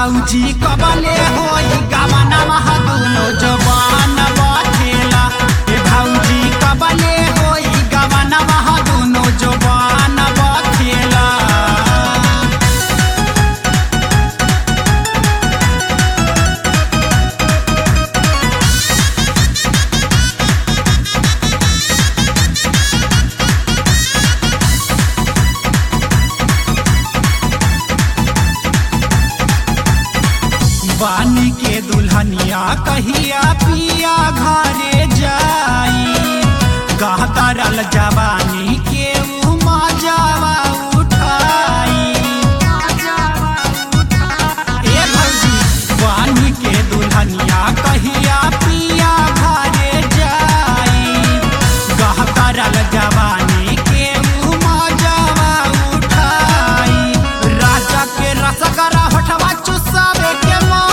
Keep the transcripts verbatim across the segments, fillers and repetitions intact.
भौजी कबले होई गावना महदुनो जवान बखेला। ए भौजी कबले होई गावना महदुनो जवान बखेला। बानी के दुल्हनिया कहिया पिया घरे जाई, कहता रल जवानी के उ मजावा उठाई। ए भौजी बानी के दुल्हनिया कहिया पिया घरे जाई, कहता रल जवानी के उ मजावा उठाई। राजा के रसगरा होठवा चुसावे के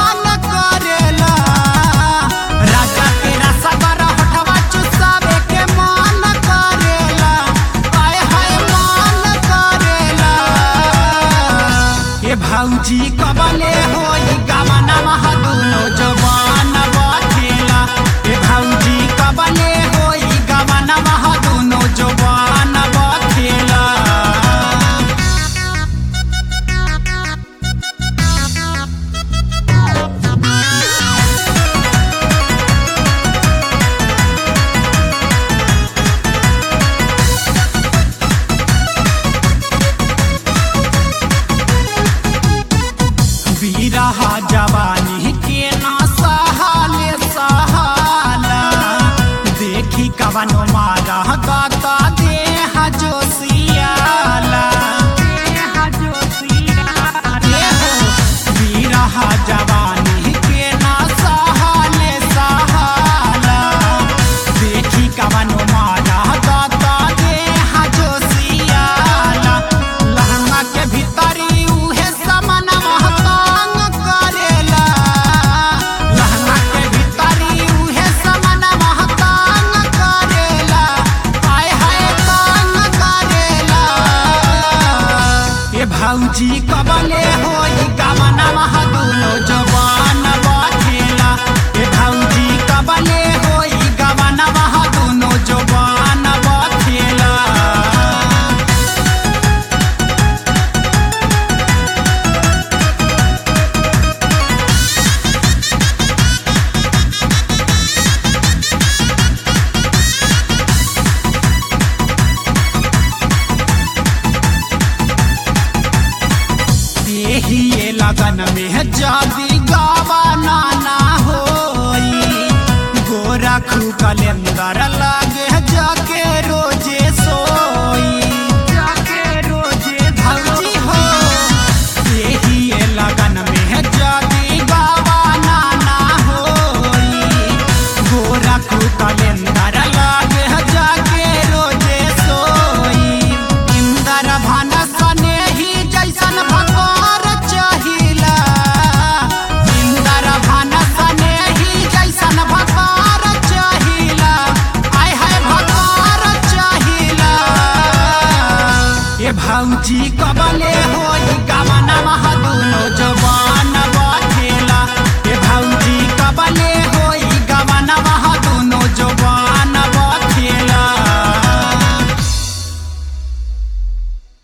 भौजी कबले होई गावना महदुनो जवान बखेला। ए भौजी कबले होई गावना महदुनो जवान बखेला। रहा जवानी के ना सहाले सहाला, देखी कवनो मारा गाता देह जोशियाला। रहा जवानी के ना सहाले सहाला, देखी कवनो मारा गाता देह जोशियाला। लहंगा के भीतरी उहे समन भौजी कबले होई गावना महदुनो जवान बखेला। ए भौजी कबले होई गावना महदुनो जवान बखेला। ये लगन में जादी गावना ना होई, गोरा खू कलेंदर लागे जाके रोजे सोई। भौजी हो यही ये लगन में जादी गावना ना होई, गोरा खू कलेंदर लागे जाके रोजे सोई। इंदर भानस ने ही जैसन भगवान भौजी कबले होई गावना महदुनो जवान।